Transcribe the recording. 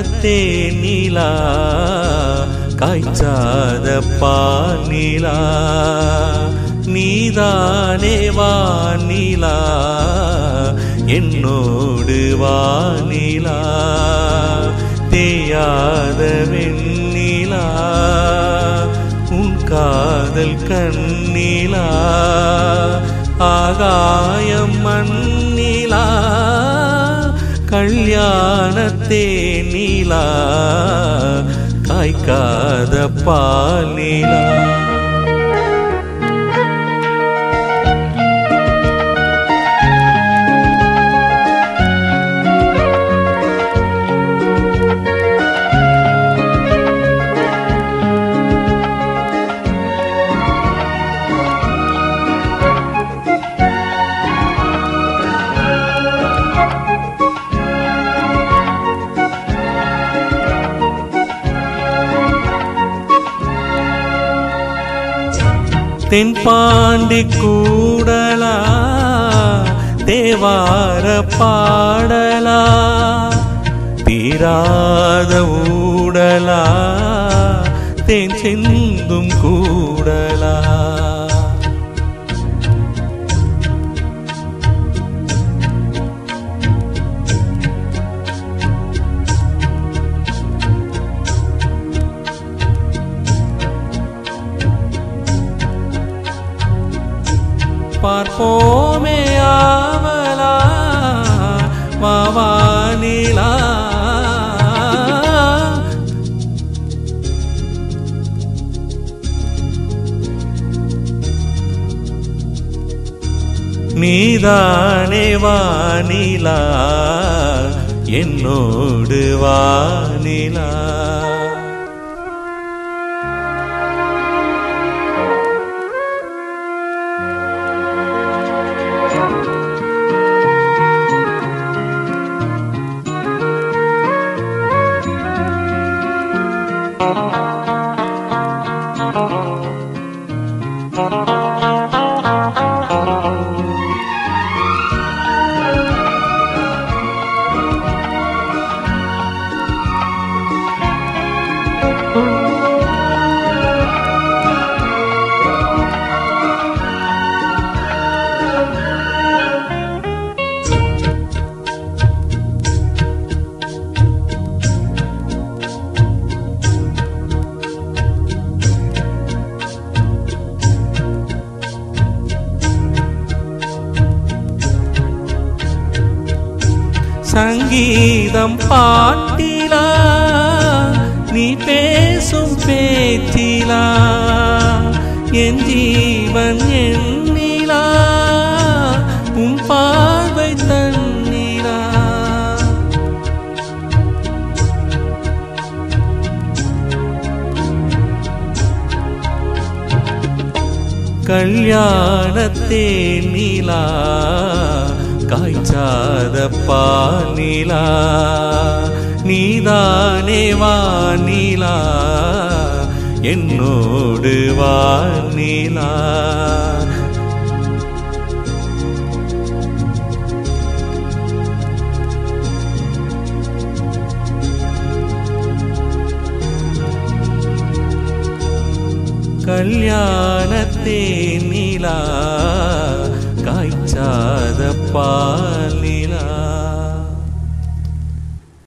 தேனிலா காய்ச்சாத பானிலா நீதானே வானிலா என்னோடு வானிலா தேயாத வெண்ணிலா உன் காதல் கண்ணிலா ஆகாயம் மண்ணிலா கல்யாண தேனிலா காய்க்காத பாலிலா தென்பாண்டி கூடலா தேவார பாடலா தீராத ஊடலா தேன் சிந்தும் கூடலா பார்ப்போமே ஆவலா வானிலா நீதானே வானிலா என்னோடு வானிலா சங்கீதம் பாட்டிலா நீ பேசும் பேச்சிலா என் ஜீவன் எண்ணிலா உன் பார்வை தண்ணீரா கல்யாண தேனிலா காய்ச்சாத பானிலா நீதானே வானிலா என்னோடு வானிலா கல்யாண தேனிலா காய்ச்சாத